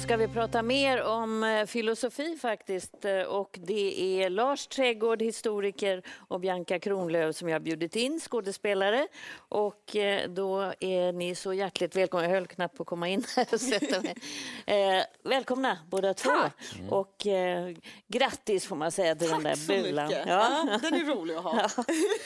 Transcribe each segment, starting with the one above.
ska vi prata mer om filosofi faktiskt, och det är Lars Trädgård, historiker, och Bianca Kronlöf som jag har bjudit in, skådespelare, och då är ni så hjärtligt välkomna. Jag höll knappt på att komma in här och sätta mig. Välkomna båda två. Och grattis får man säga till den där bulan. Tack så mycket. Ja, den är rolig att ha.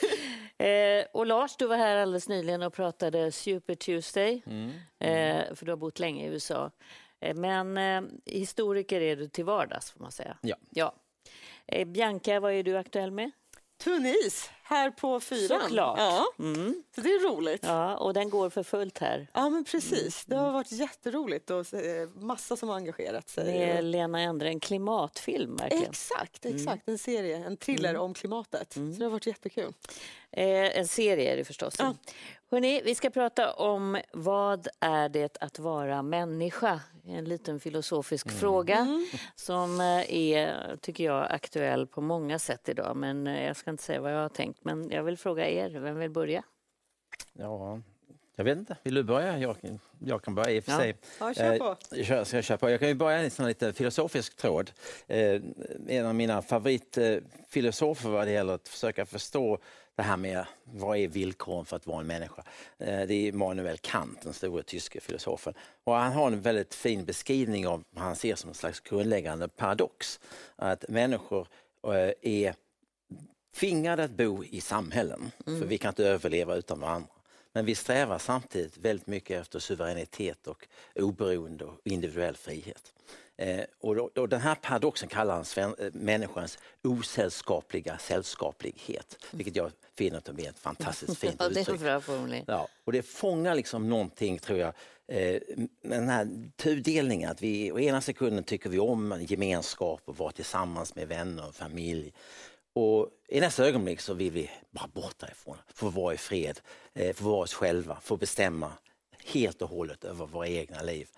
Och Lars, du var här alldeles nyligen och pratade Super Tuesday, för du har bott länge i USA. Men historiker är du till vardags får man säga. Ja. Bianca, vad är du aktuell med? Tunis, här på 4. Såklart. Ja. Så det är roligt. Ja, och den går för fullt här. Ja, men precis. Det har varit jätteroligt och massa som har engagerat sig. Med Lena Endre, en klimatfilm verkligen. Exakt. En serie, en thriller om klimatet. Så det har varit jättekul. En serie är det förstås. Ja. Hörrni, vi ska prata om vad är det att vara människa? En liten filosofisk fråga som är, tycker jag, aktuell på många sätt idag. Men jag ska inte säga vad jag har tänkt. Men jag vill fråga er, vem vill börja? Ja, jag vet inte. Vill du börja? Jag kan börja i och för sig. Ja, kör på. Jag kör på. Jag kan ju börja i en lite filosofisk tråd. En av mina favoritfilosofer vad det gäller att försöka förstå det här med vad är villkoren för att vara en människa. Det är Immanuel Kant, den stora tyska filosofen. Och han har en väldigt fin beskrivning av vad han ser som en slags grundläggande paradox. Att människor är tvingade att bo i samhällen. För vi kan inte överleva utan varandra. Men vi strävar samtidigt väldigt mycket efter suveränitet och oberoende och individuell frihet. Och den här paradoxen kallar han människans osällskapliga sällskaplighet. Vilket jag finner att det är ett fantastiskt fint uttryck. Det är en bra formulering. Ja, och det fångar liksom någonting, tror jag, den här tudelningen. Att vi å ena sekunden tycker vi om en gemenskap och vara tillsammans med vänner och familj. Och i nästa ögonblick så vill vi bara bort därifrån, få vara i fred, få vara oss själva, få bestämma helt och hållet över våra egna liv.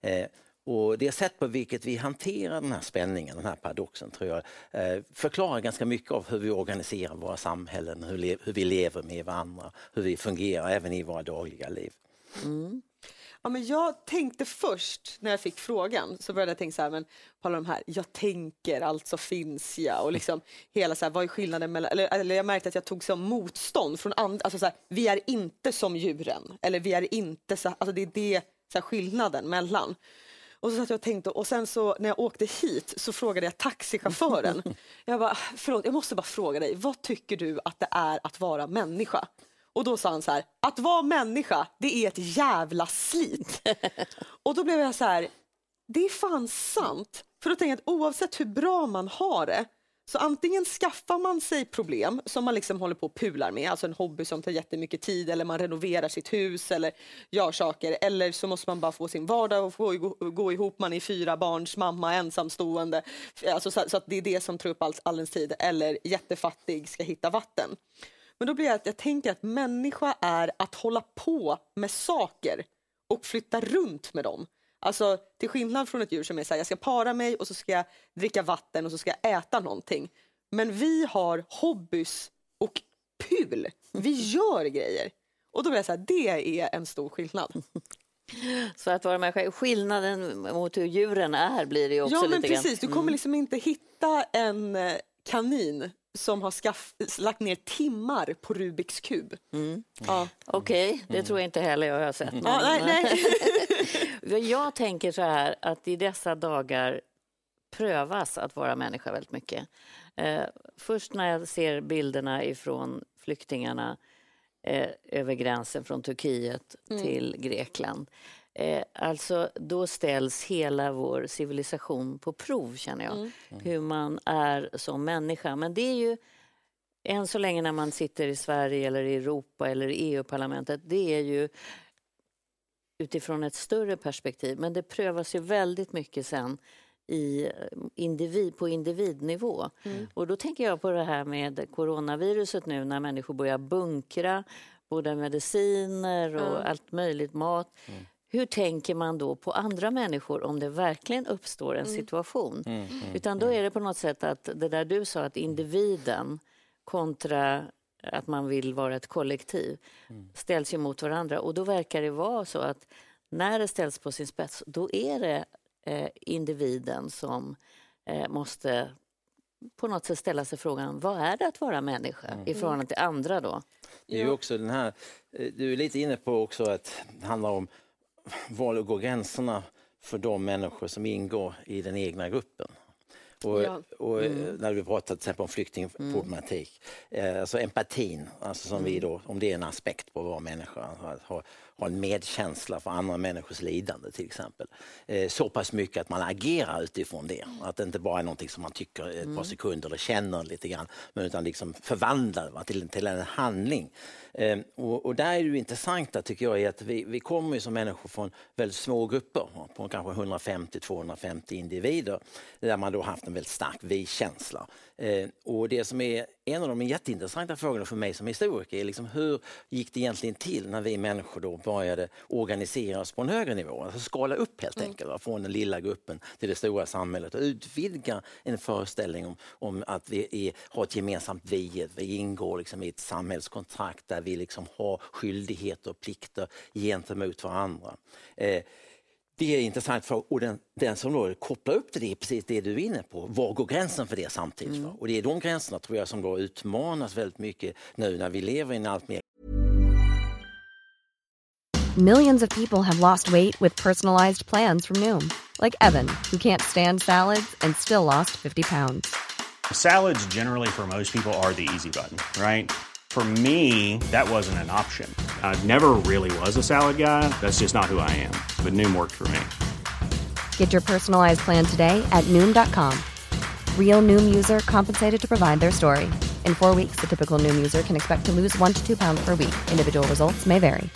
Och det sätt på vilket vi hanterar den här spänningen, den här paradoxen, tror jag förklarar ganska mycket av hur vi organiserar våra samhällen, hur vi lever med varandra, hur vi fungerar även i våra dagliga liv. Ja, men jag tänkte först när jag fick frågan så började jag tänka så här, men på alla de här, jag tänker, alltså finns jag, och liksom hela så här, vad är skillnaden mellan, eller jag märkte att jag tog som motstånd från andra, alltså så här, vi är inte som djuren, eller vi är inte så, alltså det är det så här, skillnaden mellan. Och så satt jag och tänkte, och sen så när jag åkte hit så frågade jag taxichauffören, jag bara, förlåt, jag måste bara fråga dig, vad tycker du att det är att vara människa? Och då sa han så här, att vara människa, det är ett jävla slit. Och då blev jag så här, det är fan sant. För då tänker jag att oavsett hur bra man har det, så antingen skaffar man sig problem som man liksom håller på och pular med, alltså en hobby som tar jättemycket tid, eller man renoverar sitt hus eller gör saker, eller så måste man bara få sin vardag och gå ihop, man är 4 barns mamma, ensamstående, alltså så att det är det som tar upp all ens tid, eller jättefattig ska hitta vatten. Men då blir det att jag tänker att människa är att hålla på med saker och flytta runt med dem. Alltså till skillnad från ett djur som är så här, jag ska para mig och så ska jag dricka vatten och så ska jag äta någonting. Men vi har hobbys och pul. Vi gör grejer. Och då blir jag så här, det är en stor skillnad. Så att vara människa, skillnaden mot hur djuren är blir det ju också lite grann. Ja, men precis. Du kommer liksom inte hitta en kanin som har lagt ner timmar på Rubiks kub. Ja. Okej, det tror jag inte heller jag har sett. Nej. Jag tänker så här att i dessa dagar prövas att vara människa väldigt mycket. Först när jag ser bilderna ifrån flyktingarna över gränsen från Turkiet till Grekland. Alltså då ställs hela vår civilisation på prov, känner jag. Hur man är som människa. Men det är ju än så länge när man sitter i Sverige eller i Europa eller i EU-parlamentet, det är ju utifrån ett större perspektiv. Men det prövas ju väldigt mycket sen på individnivå. Och då tänker jag på det här med coronaviruset nu, när människor börjar bunkra både mediciner och allt möjligt, mat. Hur tänker man då på andra människor om det verkligen uppstår en situation? Utan då är det på något sätt att det där du sa, att individen kontra att man vill vara ett kollektiv ställs ju mot varandra. Och då verkar det vara så att när det ställs på sin spets, då är det individen som måste på något sätt ställa sig frågan, vad är det att vara människa i förhållande till andra då? Det är ju också den här, du är lite inne på också att det handlar om var går gränserna för de människor som ingår i den egna gruppen. Och när vi pratar till exempel om flyktingproblematik, alltså empatin, alltså som vi då, om det är en aspekt på vad människa har en medkänsla för andra människors lidande till exempel. Så pass mycket att man agerar utifrån det. Att det inte bara är någonting som man tycker ett par sekunder eller känner lite grann, men utan liksom förvandlar till en handling. Och där är det intressanta tycker jag är att vi kommer ju som människor från väldigt små grupper, på kanske 150-250 individer, där man då haft en väldigt stark vi-känsla. Och det som är en av de jätteintressanta frågorna för mig som historiker är liksom hur gick det egentligen till när vi människor då började organisera oss på en högre nivå, alltså skala upp helt enkelt, från den lilla gruppen till det stora samhället och utvidga en föreställning om att vi har ett gemensamt vi ingår liksom i ett samhällskontrakt där vi liksom har skyldigheter och plikter gentemot varandra. Det är intressant för och den som då kopplar upp till det är precis det du är inne på. Var går gränsen för det samtidigt? Och det är de gränserna tror jag som då utmanas väldigt mycket nu när vi lever i en allt mer. Millions of people have lost weight with personalized plans from Noom. Like Evan, who can't stand salads and still lost 50 pounds. Salads generally for most people are the easy button, right? For me, that wasn't an option. I never really was a salad guy. That's just not who I am. But Noom worked for me. Get your personalized plan today at Noom.com. Real Noom user compensated to provide their story. In 4 weeks, the typical Noom user can expect to lose 1 to 2 pounds per week. Individual results may vary.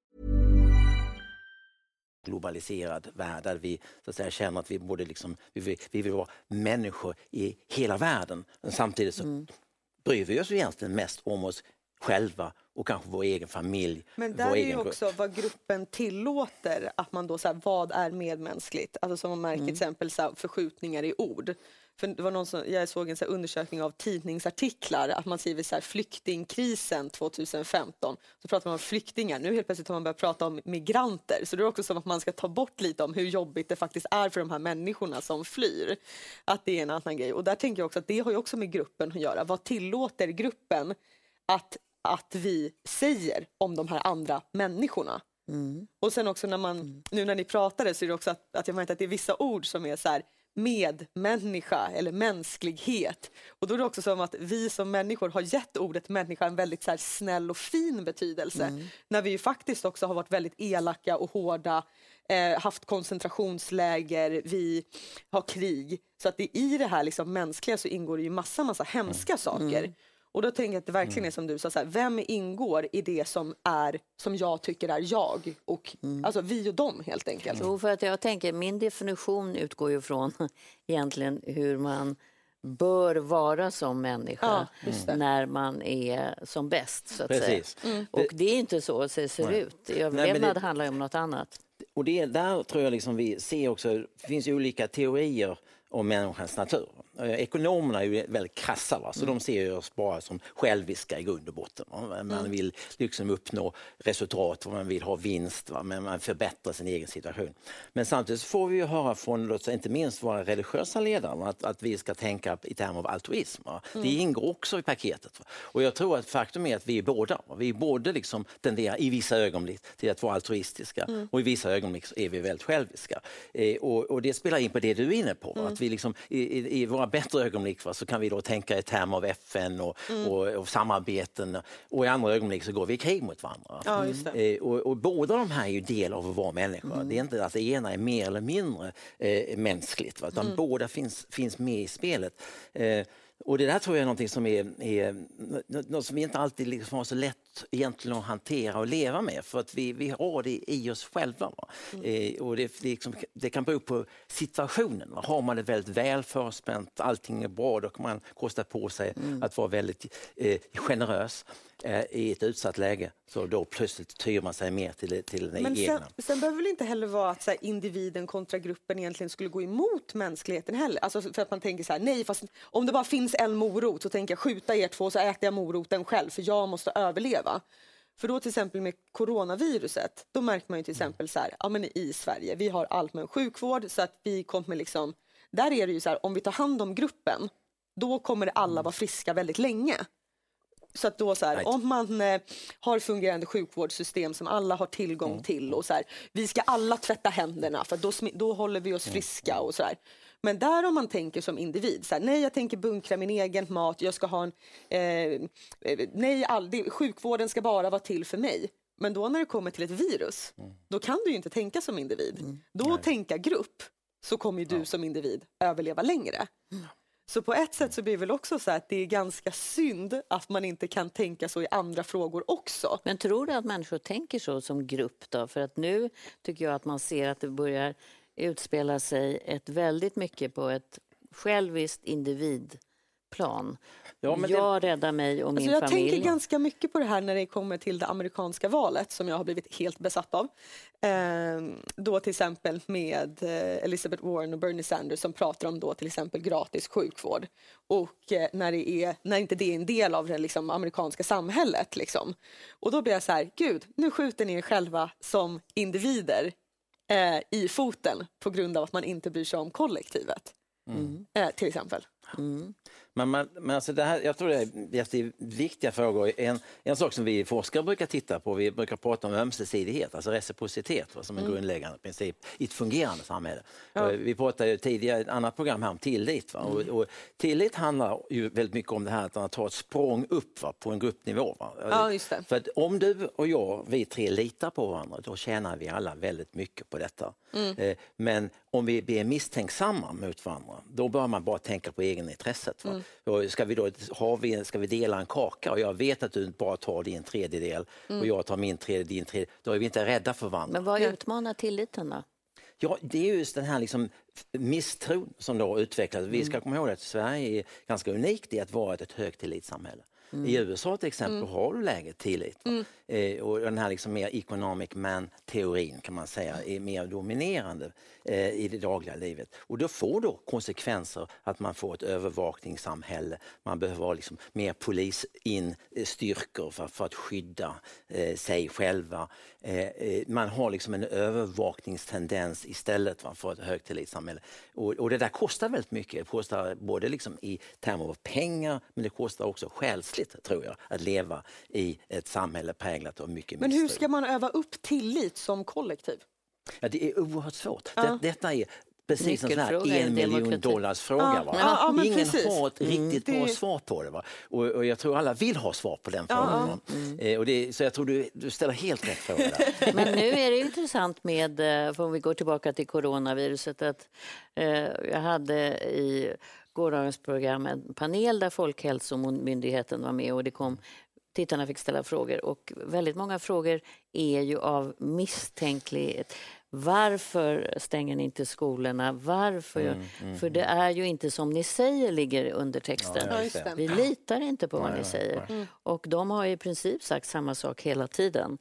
Globaliserad värld där vi så att säga känner att vi borde liksom, vi vill vara människor i hela världen. Men samtidigt så bryr vi oss egentligen mest om oss själva och kanske vår egen familj. Men där är ju också vad gruppen tillåter, att man då så här, vad är medmänskligt? Alltså som man märker till exempel så här, förskjutningar i ord. För det var någon som, jag såg en så här undersökning av tidningsartiklar att man skriver så här flyktingkrisen 2015. Så pratar man om flyktingar. Nu helt plötsligt har man börjat prata om migranter. Så det är också som att man ska ta bort lite om hur jobbigt det faktiskt är för de här människorna som flyr. Att det är en annan grej. Och där tänker jag också att det har ju också med gruppen att göra. Vad tillåter gruppen att vi säger om de här andra människorna? Och sen också när man, nu när ni pratade så är det också att jag märkte att det är vissa ord som är så här medmänniska eller mänsklighet. Och då är det också som att vi som människor har gett ordet människa en väldigt så här snäll och fin betydelse. När vi ju faktiskt också har varit väldigt elaka och hårda, haft koncentrationsläger, vi har krig. Så att det i det här liksom mänskliga så ingår det ju massa hemska saker. Och då tänker jag att det verkligen är som du sa, så här, vem ingår i det som jag tycker är jag? Och, alltså vi och dem helt enkelt. Jo, för att jag tänker, min definition utgår ju från egentligen hur man bör vara som människa när man är som bäst, så att säga. Och det är inte så att det ser ut. Överlevnad handlar om något annat. Och det där tror jag liksom vi ser också, det finns ju olika teorier om människans natur. Ekonomerna är ju väldigt krassa, va? Så de ser oss bara som själviska i grund och botten. Va? Man vill liksom uppnå resultat, man vill ha vinst, va? Men man förbättrar sin egen situation. Men samtidigt får vi ju höra från inte minst våra religiösa ledare att vi ska tänka i termer av altruism. Va? Det ingår också i paketet. Va? Och jag tror att faktum är att vi är båda. Va? Vi är både liksom tenderar i vissa ögonblick till att vara altruistiska och i vissa ögonblick så är vi väldigt själviska. Och det spelar in på det du är inne på. Att vi liksom i våra bättre ögonblick så kan vi då tänka i termer av FN och samarbeten, och i andra ögonblick så går vi i krig mot varandra. Ja, just det. Och båda de här är ju del av att vara människa. Det är inte att det ena är mer eller mindre mänskligt, va? Utan båda finns med i spelet. Och det där tror jag är någonting som är något som vi inte alltid liksom har så lätt egentligen att hantera och leva med, för att vi har det i oss själva. Och det kan bero på situationen. Va? Har man det väldigt väl förspänt, allting är bra, då kan man kosta på sig att vara väldigt generös. I ett utsatt läge så då plötsligt tyr man sig mer till den egna. Sen behöver väl inte heller vara att så här, individen kontra gruppen egentligen skulle gå emot mänskligheten heller. Alltså för att man tänker så här, nej, fast om det bara finns en morot så tänker jag skjuta er två så äter jag moroten själv för jag måste överleva. För då till exempel med coronaviruset, då märker man ju till exempel så här, ja men i Sverige, vi har allmän sjukvård så att vi kommer liksom, där är det ju så här, om vi tar hand om gruppen, då kommer alla vara friska väldigt länge. Så att då så här, om man har fungerande sjukvårdssystem som alla har tillgång till och så här, vi ska alla tvätta händerna för då håller vi oss friska och så här. Men där om man tänker som individ, så här, nej jag tänker bunkra min egen mat, jag ska ha sjukvården ska bara vara till för mig. Men då när det kommer till ett virus, då kan du ju inte tänka som individ. Då tänka grupp, så kommer ju du som individ överleva längre. Så på ett sätt så blir det väl också så att det är ganska synd att man inte kan tänka så i andra frågor också. Men tror du att människor tänker så som grupp då? För att nu tycker jag att man ser att det börjar utspela sig väldigt mycket på ett själviskt individplan. Ja, men jag räddar mig och min jag familj. Jag tänker ganska mycket på det här när det kommer till det amerikanska valet som jag har blivit helt besatt av. Då till exempel med Elizabeth Warren och Bernie Sanders som pratar om då till exempel gratis sjukvård. Och när inte det är en del av det liksom, amerikanska samhället. Liksom. Och då blir jag så här, gud, nu skjuter ni er själva som individer i foten på grund av att man inte bryr sig om kollektivet. Till exempel. Men alltså det här, jag tror det är viktiga frågor. En sak som vi forskare brukar titta på, vi brukar prata om ömsesidighet, alltså reciprocitet som en grundläggande princip i ett fungerande samhälle. Vi pratade ju tidigare i ett annat program här om tillit. Och tillit handlar ju väldigt mycket om det här att man tar ett språng upp på en gruppnivå. Ja, just det. För att om du och jag, vi tre litar på varandra, då tjänar vi alla väldigt mycket på detta. Men om vi blir misstänksamma mot varandra, då bör man bara tänka på egenintresset. Ska vi dela en kaka och jag vet att du bara tar din tredjedel och jag tar min tredjedel, din tredjedel, då är vi inte rädda för varandra. Men vad utmanar tilliten då? Ja, det är just den här liksom misstron som då utvecklas. Vi ska komma ihåg att Sverige är ganska unikt i att vara ett högtillitssamhälle. I USA till exempel har du lägre tillit. Och den här liksom mer economic man-teorin kan man säga är mer dominerande i det dagliga livet. Och då får då konsekvenser att man får ett övervakningssamhälle. Man behöver ha liksom mer polisinstyrkor för att skydda sig själva. Man har liksom en övervakningstendens istället för ett högtillitssamhälle. Och det där kostar väldigt mycket. Det kostar både liksom i termer av pengar, men det kostar också själsligt, tror jag, att leva i ett samhälle präglat av mycket misstro. Men hur ska man öva upp tillit som kollektiv? Ja, det är oerhört svårt. Detta är precis en sån här $1 miljon fråga. Ingen har ett riktigt bra svar på det. Va? Och jag tror alla vill ha svar på den frågan. Så jag tror du ställer helt rätt fråga där. Men nu är det intressant med, för om vi går tillbaka till coronaviruset, att jag hade i gårdagens program en panel där Folkhälsomyndigheten var med och tittarna fick ställa frågor, och väldigt många frågor är ju av misstänklighet. Varför stänger ni inte skolorna? Varför? För det är ju inte som ni säger, ligger under texten. Vi litar inte på vad ni säger. Och de har i princip sagt samma sak hela tiden.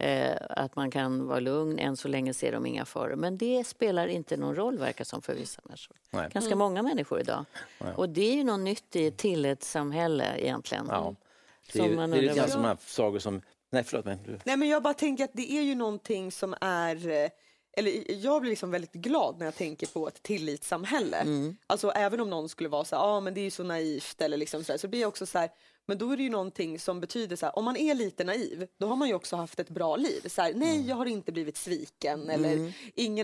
Att man kan vara lugn, än så länge ser de inga faror. Men det spelar inte någon roll, verkar som, för vissa människor. Ganska många människor idag. Och det är ju något nytt i ett tillitssamhälle egentligen. Ja. Det är lite grann som här sagor som... Nej, förlåt mig. Nej, men jag bara tänker att det är ju någonting som är... Eller jag blir liksom väldigt glad när jag tänker på ett tillitssamhälle. Alltså även om någon skulle vara så här, men det är ju så naivt eller liksom så blir jag också så här, men då är det ju någonting som betyder så här, om man är lite naiv, då har man ju också haft ett bra liv. Så här, nej, jag har inte blivit sviken eller ingen,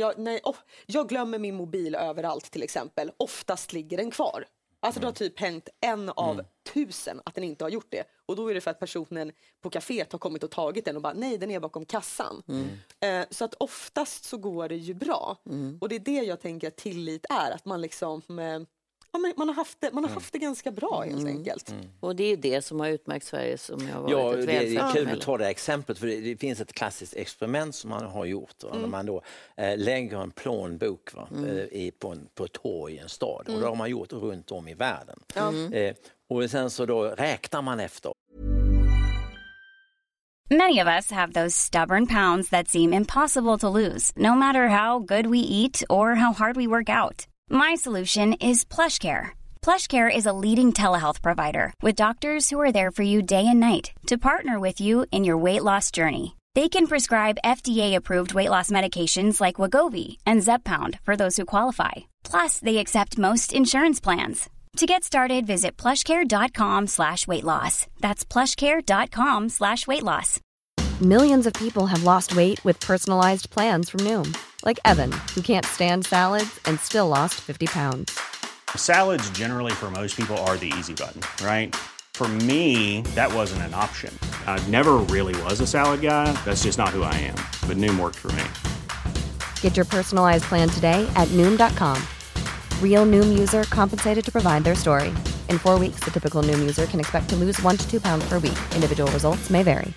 jag glömmer min mobil överallt till exempel. Oftast ligger den kvar. Alltså det har typ hänt 1 av 1000 att den inte har gjort det. Och då är det för att personen på kaféet har kommit och tagit den och bara, nej, den är bakom kassan. Så att oftast så går det ju bra. Och det är det jag tänker att tillit är. Att man liksom... man har haft det ganska bra helt enkelt. Och det är det som har utmärkt Sverige som har varit ett välfärdssamhälle. välfärdssamhälle. Det är kul att ta det exemplet, för det finns ett klassiskt experiment som man har gjort. När man då lägger en plånbok på ett torg i en stad. Och det har man gjort runt om i världen. Och sen så då räknar man efter. Many of us have those stubborn pounds that seem impossible to lose, no matter how good we eat or how hard we work out. My solution is PlushCare. PlushCare is a leading telehealth provider with doctors who are there for you day and night to partner with you in your weight loss journey. They can prescribe FDA-approved weight loss medications like Wegovy and Zepbound for those who qualify. Plus, they accept most insurance plans. To get started, visit plushcare.com/weightloss. That's plushcare.com/weightloss. Millions of people have lost weight with personalized plans from Noom. Like Evan, who can't stand salads and still lost 50 pounds. Salads generally for most people are the easy button, right? For me, that wasn't an option. I never really was a salad guy. That's just not who I am. But Noom worked for me. Get your personalized plan today at Noom.com. Real Noom user compensated to provide their story. In 4 weeks, the typical Noom user can expect to lose 1 to 2 pounds per week. Individual results may vary.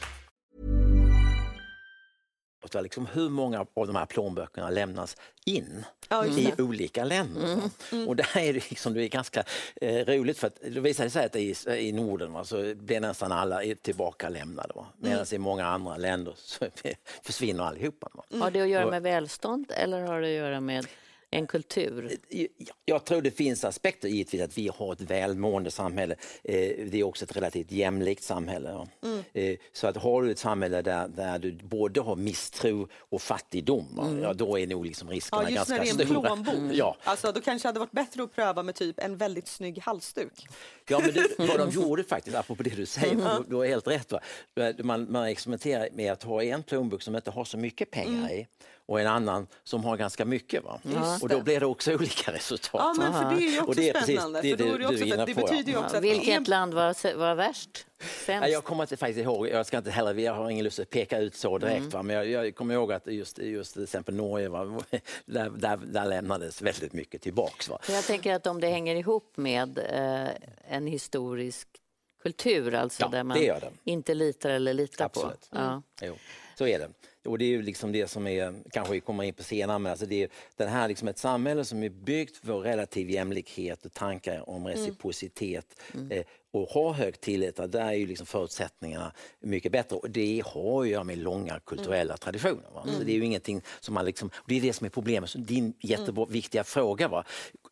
Liksom hur många av de här plånböckerna lämnas in i olika länder. Och det här är liksom, det är ganska roligt, för att det visar sig att i Norden så blir nästan alla tillbaka lämnade. Medan i många andra länder så försvinner allihopa. Har det att göra med välstånd eller har det att göra med en kultur? Jag tror det finns aspekter givetvis att vi har ett välmående samhälle. Det är också ett relativt jämlikt samhälle. Så att har du ett samhälle där du både har misstro och fattigdom, då är nog liksom riskerna ganska stora. Just när det är en plånbok. Alltså, då kanske hade varit bättre att pröva med typ en väldigt snygg halsduk. Ja, men vad de gjorde faktiskt, apropå det du säger, du har helt rätt. Va? Man experimenterar med att ha en plånbok som inte har så mycket pengar i och en annan som har ganska mycket. Va? Och då blir det också olika resultat. Ja, men för det är ju också spännande. För då är det, också, det betyder ju också att... Vilket land var värst? Jag kommer inte faktiskt ihåg, jag ska inte heller, jag har ingen lust att peka ut så direkt, va? Men jag kommer ihåg att just till exempel Norge, va? Där lämnades väldigt mycket tillbaks. Va? Jag tänker att om det hänger ihop med en historisk kultur, alltså där man inte litar eller litar på. Ja. Jo, så är det. Och det är ju liksom det som är, kanske vi kommer in på senare, men alltså det är den här liksom ett samhälle som är byggt för relativ jämlikhet och tankar om reciprocitet och har hög tillit. Där är ju liksom förutsättningarna mycket bättre, och det har ju med långa kulturella traditioner. Va? Så det är ju ingenting som man liksom, och det är det som är problemet. Så din jätteviktiga fråga, va?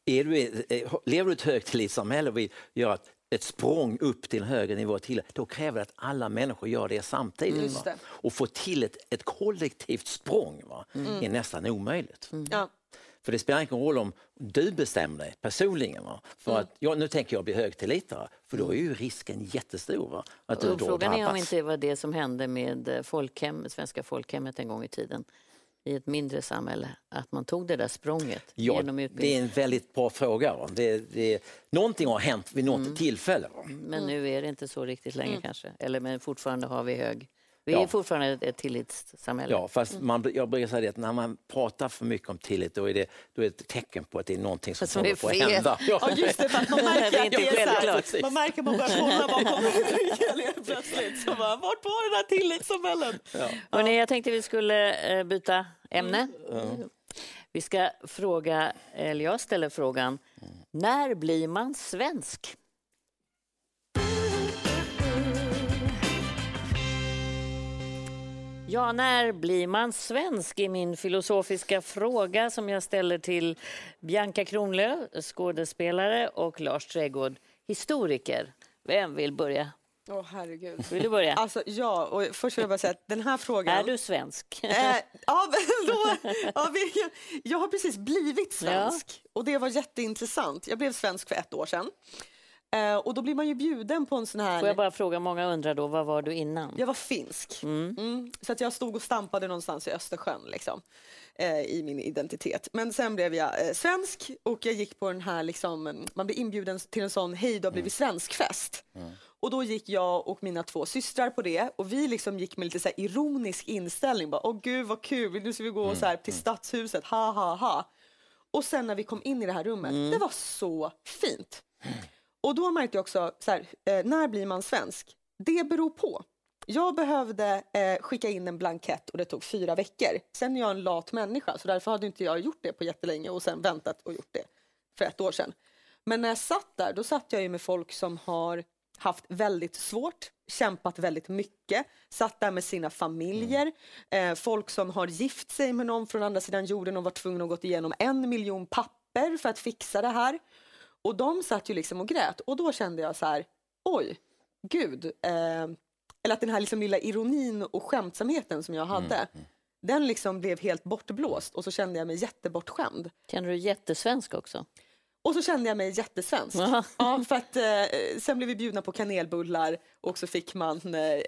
Lever du ett högtillitssamhälle och vill göra ett språng upp till en högre nivå till, då kräver det att alla människor gör det samtidigt. Och få till ett kollektivt språng, va? Är nästan omöjligt. För det spelar ingen roll om du bestämmer dig personligen. Va? För att nu tänker jag bli högtillitare, för då är ju risken jättestor. Va? Att du då frågan drabbas. är om inte var det som hände med svenska folkhemmet en gång i tiden. I ett mindre samhälle, att man tog det där språnget genom utbildning. Det är en väldigt bra fråga. Va? Någonting har hänt vid något tillfälle. Va? Men nu är det inte så riktigt längre kanske. Men fortfarande har vi Vi är fortfarande ett tillitssamhälle. Ja, fast jag brukar säga att när man pratar för mycket om tillit, då är det ett tecken på att det är någonting som håller på att hända. Ja, just det, för att man märker att det är självklart. Man märker att man börjar kolla bakom plötsligt. Så bara, vart var den här tillitssamhällen? Hörrni, jag tänkte vi skulle byta ämne. Vi ska fråga, eller jag ställer frågan, när blir man svensk? Ja, när blir man svensk är min filosofiska fråga som jag ställer till Bianca Kronlöf, skådespelare, och Lars Trädgård, historiker. Vem vill börja? Herregud. Vill du börja? Alltså, ja, och först vill jag bara säga att den här frågan... Är du svensk? Jag har precis blivit svensk och det var jätteintressant. Jag blev svensk för 1 år sedan. Och då blir man ju bjuden på en sån här... Får jag bara fråga, många undrar då, vad var du innan? Jag var finsk. Så att jag stod och stampade någonstans i Östersjön liksom, i min identitet. Men sen blev jag svensk och jag gick på den här liksom, man blir inbjuden till en sån hej, då har blivit svenskfest. Och då gick jag och mina 2 systrar på det, och vi liksom gick med lite så här ironisk inställning, bara åh gud vad kul, nu ska vi gå så här till stadshuset, ha ha ha. Och sen när vi kom in i det här rummet, det var så fint. Och då märkte jag också så här, när blir man svensk? Det beror på. Jag behövde skicka in en blankett och det tog 4 veckor. Sen är jag en lat människa, så därför hade inte jag gjort det på jättelänge och sen väntat och gjort det för 1 år sedan. Men när jag satt där, då satt jag ju med folk som har haft väldigt svårt, kämpat väldigt mycket, satt där med sina familjer, folk som har gift sig med någon från andra sidan jorden och var tvungna att gå igenom 1 miljon papper för att fixa det här. Och de satt ju liksom och grät. Och då kände jag så här, oj, gud. Eller att den här liksom lilla ironin och skämtsamheten som jag hade, den liksom blev helt bortblåst. Och så kände jag mig jättebortskämd. Känner du jättesvensk också? Och så kände jag mig jättesvensk. Ja, för att sen blev vi bjudna på kanelbullar och så fick man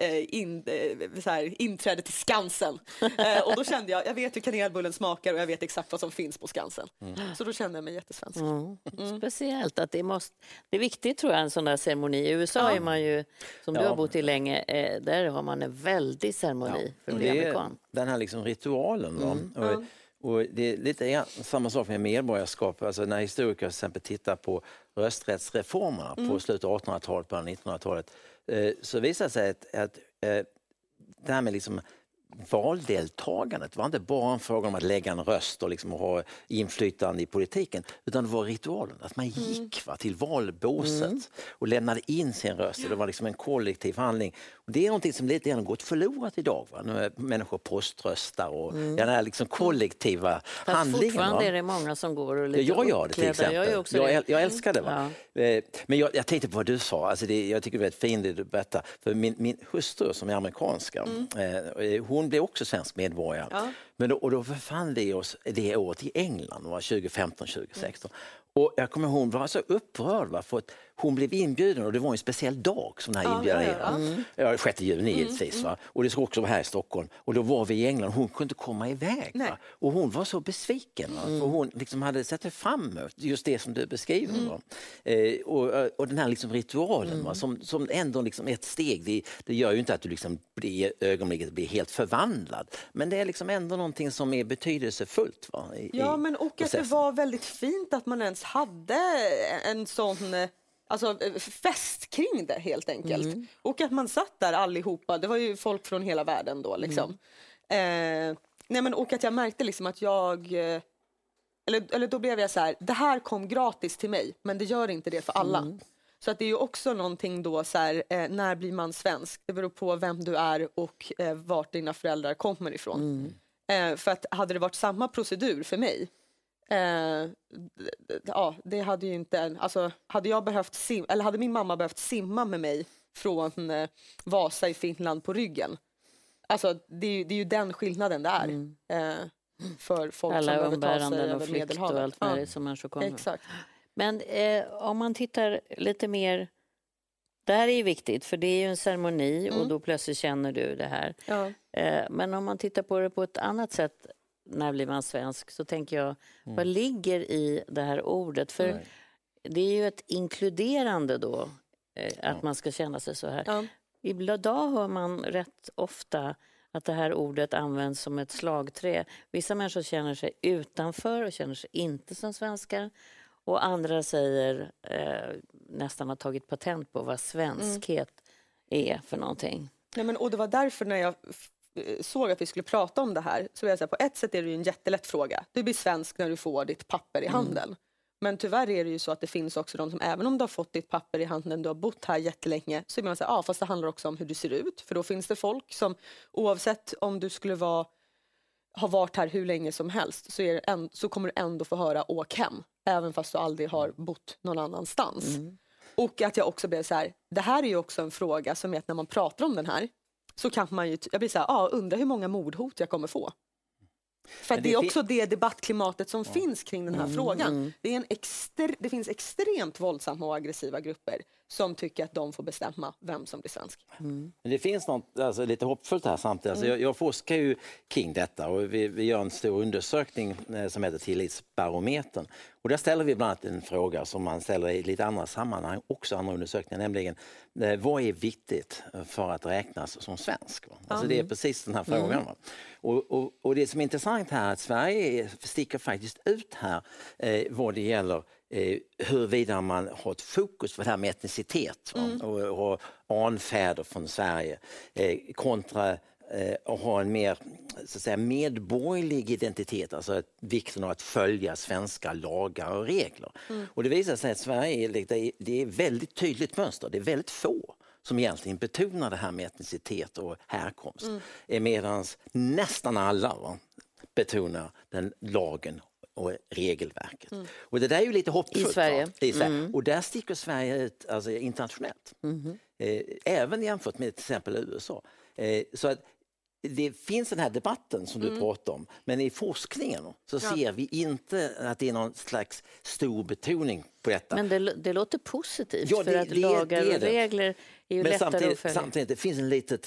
inträde till Skansen. Och då kände jag vet hur kanelbullen smakar och jag vet exakt vad som finns på Skansen. Så då kände jag mig jättesvensk. Speciellt att det är viktigt, tror jag, en sån där ceremoni. I USA är man ju, som du har bott i länge, där har man en väldig ceremoni för att bli amerikan. Den här liksom ritualen. Och det är lite samma sak med medborgarskap. Alltså när historiker till exempel tittar på rösträttsreformerna på slutet av 1800-talet, på 1900-talet, så visar det sig att det här med liksom valdeltagandet var inte bara en fråga om att lägga en röst och liksom ha inflytande i politiken, utan det var ritualen att man gick till valbåset och lämnade in sin röst. Det var liksom en kollektiv handling. Och det är någonting som lite grann gått förlorat idag. Va? Nu är människor poströstar och den här liksom kollektiva handlingen. Fortfarande är det många som går och lite jag gör det till exempel. Jag älskar det. Va? Ja. Men jag tänkte på vad du sa. Alltså jag tycker det är väldigt fint det du berättar. För min hustru som är amerikanska, hon blev också svensk medborgare. Ja. Men då befann vi oss det året i England, var 2015-2016. Och jag kommer ihåg, hon var så upprörd för att hon blev inbjuden och det var en speciell dag som den här inbjudan är. 6 juni givetvis. Va? Och det ska också vara här i Stockholm. Och då var vi i England och hon kunde inte komma iväg. Va? Och hon var så besviken. Va? För hon liksom hade sett fram emot just det som du beskriver. Va? Och den här liksom ritualen va? Som ändå liksom ett steg. Det gör ju inte att du liksom ögonblicket blir helt förvandlad. Men det är liksom ändå någonting som är betydelsefullt. Va? Men och att det var väldigt fint att man ens hade en sån fest kring det helt enkelt. Och att man satt där allihopa, det var ju folk från hela världen då liksom. Och att jag märkte liksom att eller då blev jag så här, det här kom gratis till mig, men det gör inte det för alla. Så att det är ju också någonting då så här, när blir man svensk? Det beror på vem du är och vart dina föräldrar kommer ifrån. För att hade det varit samma procedur för mig, det hade ju inte, alltså hade jag behövt eller hade min mamma behövt simma med mig från Vasa i Finland på ryggen, alltså det är ju den skillnaden det är för folk alla som behöver ta sig över Medelhavet. Och allt möjligt som människor kommer. Exakt. Men om man tittar lite mer, det här är ju viktigt för det är ju en ceremoni och då plötsligt känner du det här. Men om man tittar på det på ett annat sätt, när blir man svensk, så tänker jag, vad ligger i det här ordet? För det är ju ett inkluderande då, att man ska känna sig så här. Idag hör man rätt ofta att det här ordet används som ett slagträ. Vissa människor känner sig utanför och känner sig inte som svenskar. Och andra säger, nästan har tagit patent på vad svenskhet är för någonting. Och det var därför när jag såg att vi skulle prata om det här, så vill jag säga, på ett sätt är det ju en jättelätt fråga. Du blir svensk när du får ditt papper i handen. Men tyvärr är det ju så att det finns också de som, även om du har fått ditt papper i handen, du har bott här jättelänge, så är man säga, fast det handlar också om hur du ser ut. För då finns det folk som, oavsett om du skulle ha varit här hur länge som helst, så kommer du ändå få höra åk hem, även fast du aldrig har bott någon annanstans. Och att jag också blev så här, det här är ju också en fråga som är att när man pratar om den här, så kan man ju, jag blir så här, undrar hur många mordhot jag kommer få. För det är också det debattklimatet som finns kring den här frågan. Det finns extremt våldsamma och aggressiva grupper som tycker att de får bestämma vem som blir svensk. Men det finns något lite hoppfullt här samtidigt. Alltså jag forskar ju kring detta och vi gör en stor undersökning som heter Tillitsbarometern. Och där ställer vi bland annat en fråga som man ställer i lite andra sammanhang, också andra undersökningar, nämligen vad är viktigt för att räknas som svensk? Alltså det är precis den här frågan. Och det som är intressant här är att Sverige sticker faktiskt ut här vad det gäller huruvida man har ett fokus på det här med etnicitet och anfäder från Sverige kontra att ha en mer, så att säga, medborgerlig identitet, alltså vikten av att följa svenska lagar och regler. Och det visar sig att Sverige det är väldigt tydligt mönster. Det är väldigt få som egentligen betonar det här med etnicitet och härkomst. Medan nästan alla betonar den lagen och regelverket. Och det där är ju lite hoppfullt. I Sverige. Och där sticker Sverige ut alltså, internationellt. Även jämfört med till exempel USA. Så att det finns den här debatten som du pratar om, men i forskningen så ser vi inte att det är någon slags stor betoning på detta. Men det låter positivt, Ja, för att lagar och regler är ju men lättare att följa. samtidigt, det finns en litet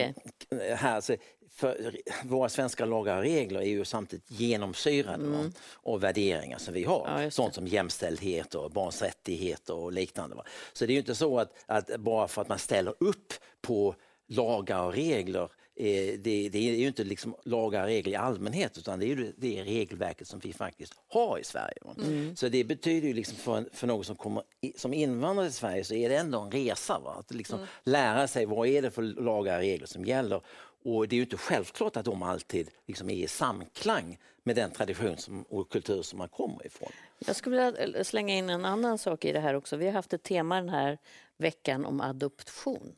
här, så för våra svenska lagar och regler är ju samtidigt genomsyrade av värderingar som vi har. Sånt som jämställdhet och barns rättigheter och liknande. Va? Så det är ju inte så att bara för att man ställer upp på lagar och regler, det är ju inte liksom lagar och regler i allmänhet, utan det är ju det regelverket som vi faktiskt har i Sverige. Så det betyder ju liksom för någon som kommer som invandrare till Sverige, så är det ändå en resa. Va? Att liksom lära sig vad är det för lagar och regler som gäller. Och det är ju inte självklart att de alltid liksom är i samklang med den tradition och kultur som man kommer ifrån. Jag skulle vilja slänga in en annan sak i det här också. Vi har haft ett tema den här veckan om adoption.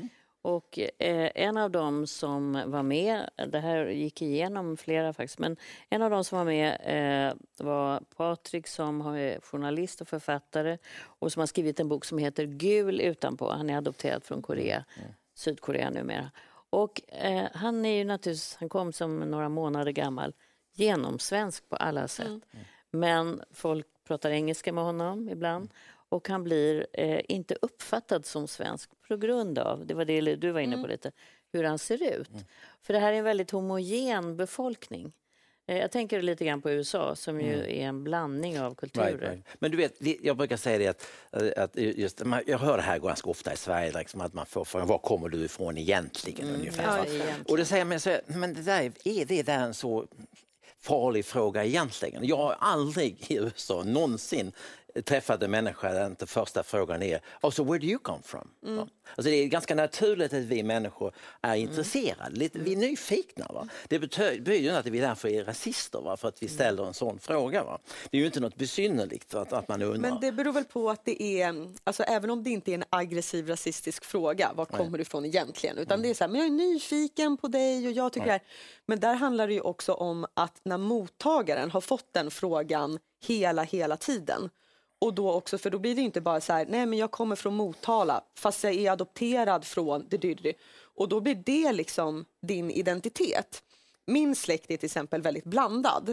Och en av dem som var med, det här gick igenom flera faktiskt, men en av dem som var med var Patrik, som är journalist och författare och som har skrivit en bok som heter Gul utanpå. Han är adopterad från Korea, Sydkorea numera. Och han är ju naturligtvis, han kom som några månader gammal, genomsvensk på alla sätt. Men folk pratar engelska med honom ibland. Och han blir inte uppfattad som svensk på grund av, det var det du var inne på lite, hur han ser ut. För det här är en väldigt homogen befolkning. Jag tänker lite grann på USA som ju är en blandning av kulturer. Right. Men du vet, jag brukar säga det att just, jag hör det här ganska ofta i Sverige, liksom, att man får frågan, var kommer du ifrån egentligen? Ungefär. Och då säger man så, men det där en så farlig fråga egentligen? Jag har aldrig i USA någonsin träffat en människa där inte första frågan är also, where do you come from? Alltså det är ganska naturligt att vi människor är intresserade, vi är nyfikna. Va? Det betyder ju inte att vi därför är rasister, va? För att vi ställer en sån fråga. Va? Det är ju inte något besynnerligt att man undrar. Men det beror väl på att det är, alltså även om det inte är en aggressiv rasistisk fråga, var kommer du ifrån egentligen? Utan det är så här, men jag är nyfiken på dig och jag tycker det här. Men där handlar det ju också om att när mottagaren har fått den frågan hela tiden. Och då också, för då blir det inte bara så här, nej men jag kommer från Motala fast jag är adopterad från det. Och då blir det liksom din identitet. Min släkt är till exempel väldigt blandad.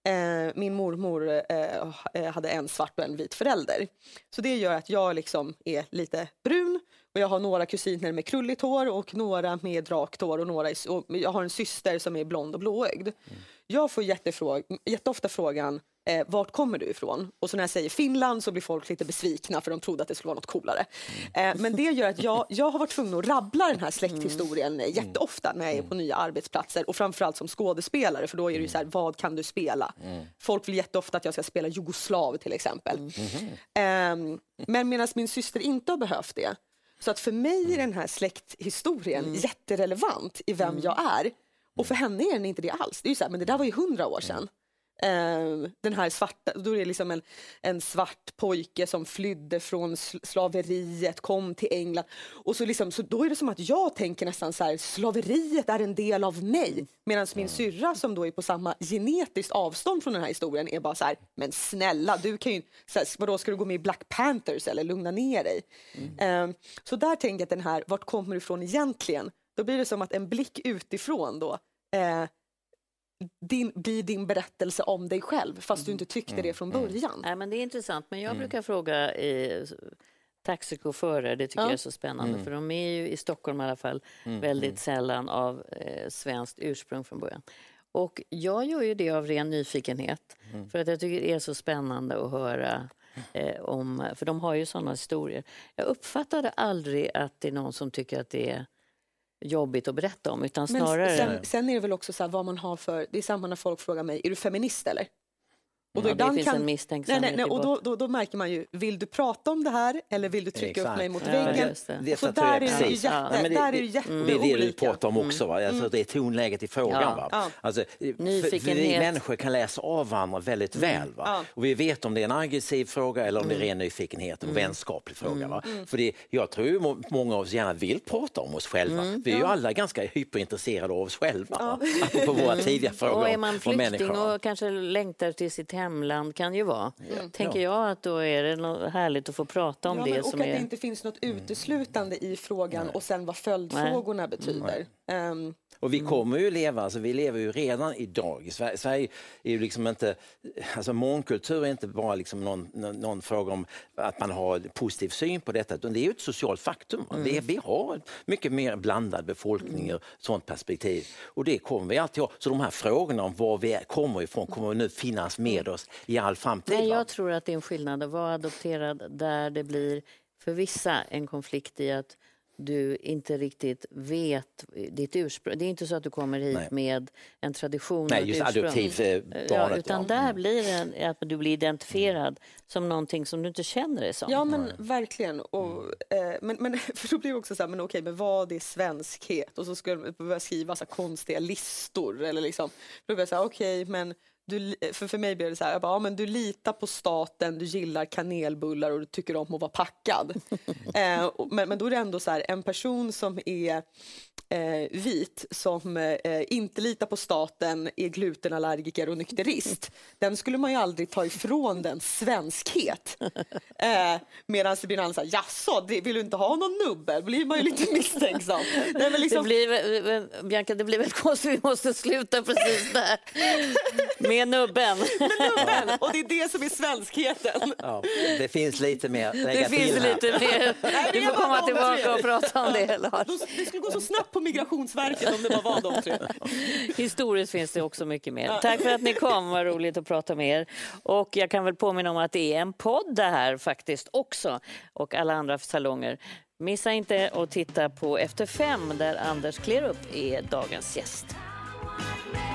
Min mormor hade en svart och en vit förälder. Så det gör att jag liksom är lite brun. Och jag har några kusiner med krulligt hår och några med rakt hår. Och jag har en syster som är blond och blåögd. Jag får jätteofta frågan, vart kommer du ifrån? Och så när jag säger Finland så blir folk lite besvikna för de trodde att det skulle vara något coolare. Men det gör att jag har varit tvungen att rabbla den här släkthistorien jätteofta när jag är på nya arbetsplatser. Och framförallt som skådespelare, för då är det ju så här, vad kan du spela? Folk vill jätteofta att jag ska spela jugoslav till exempel. Men medan min syster inte har behövt det. Så att för mig är den här släkthistorien jätterelevant i vem jag är. Och för henne är den inte det alls. Det är ju så här, men det där var ju 100 år sedan. Den här svarta, då är det liksom en svart pojke som flydde från slaveriet, kom till England. Och så, liksom, så då är det som att jag tänker nästan så här, slaveriet är en del av mig. Medan min syrra som då är på samma genetiskt avstånd från den här historien är bara så här, men snälla, du kan ju, så här, vadå, ska du gå med i Black Panthers eller lugna ner dig? Så där tänker jag att den här, vart kommer du ifrån egentligen? Då blir det som att en blick utifrån då blir din berättelse om dig själv, fast du inte tyckte det från början. Nej, men det är intressant, men jag brukar fråga taxichaufförer, det tycker jag är så spännande, för de är ju i Stockholm i alla fall väldigt sällan av svenskt ursprung från början. Och jag gör ju det av ren nyfikenhet, för att jag tycker det är så spännande att höra om, för de har ju sådana historier. Jag uppfattade aldrig att det är någon som tycker att det är jobbigt att berätta om, utan snarare... Men sen är det väl också så här, vad man har för... Det är samma när folk frågar mig, är du feminist eller? Och då det finns en misstänksamhet. Nej, och då märker man ju, vill du prata om det här eller vill du trycka upp mig mot väggen? Så där är det ju jätteolika. Det är det du pratar om också. Va? Alltså, det är tonläget i frågan. Va? Alltså, vi människor kan läsa av varandra väldigt väl. Va? Och vi vet om det är en aggressiv fråga eller om det är ren nyfikenhet och vänskaplig fråga. Va? För jag tror ju många av oss gärna vill prata om oss själva. Vi är ju alla ganska hyperintresserade av oss själva. På våra tidiga frågor. Och är man flykting och kanske längtar till sitt hemland kan ju vara. Tänker jag att då är det något härligt att få prata om det. Och som att det inte finns något uteslutande i frågan och sen vad följdfrågorna betyder. Och vi kommer ju leva, alltså vi lever ju redan idag. Sverige är ju liksom inte, alltså mångkultur är inte bara liksom någon fråga om att man har positiv syn på detta, utan det är ju ett socialt faktum. Vi har mycket mer blandad befolkning och sånt perspektiv. Och det kommer vi alltid ha. Så de här frågorna om var vi kommer ifrån kommer nu finnas med oss i all framtid. Men jag tror att det är en skillnad att vara adopterad där det blir för vissa en konflikt i att du inte riktigt vet ditt ursprung. Det är inte så att du kommer hit med en tradition. Nej, just adoptivbarnet. Utan där blir det att du blir identifierad som någonting som du inte känner dig som. Ja, men verkligen. Och, men för då blir det också så här, men okej, men vad är svenskhet? Och så skulle jag börja skriva så här konstiga listor. Eller liksom, då blir jag så här, okej, men för mig blir det så här, men du litar på staten, du gillar kanelbullar och du tycker om att vara packad. Men då är det ändå så här, en person som är vit, som inte litar på staten, är glutenallergiker och nykterist, den skulle man ju aldrig ta ifrån den svenskhet. Medan det blir en annan så här, jaså, vill du inte ha någon nubbe? Blir man ju lite misstänksam. Nej, men liksom... Bianca, det blir väl konstigt, vi måste sluta precis där. Med nubben. Och det är det som är svenskheten. Ja, det finns lite mer. Det finns lite mer. Du får komma tillbaka och prata om det, Lars. Det skulle gå så snabbt på Migrationsverket om det bara var de tre. Historiskt finns det också mycket mer. Tack för att ni kom, vad roligt att prata med er. Och jag kan väl påminna om att det är en podd det här faktiskt också. Och alla andra salonger. Missa inte att titta på Efter 5 där Anders Klerup är dagens gäst.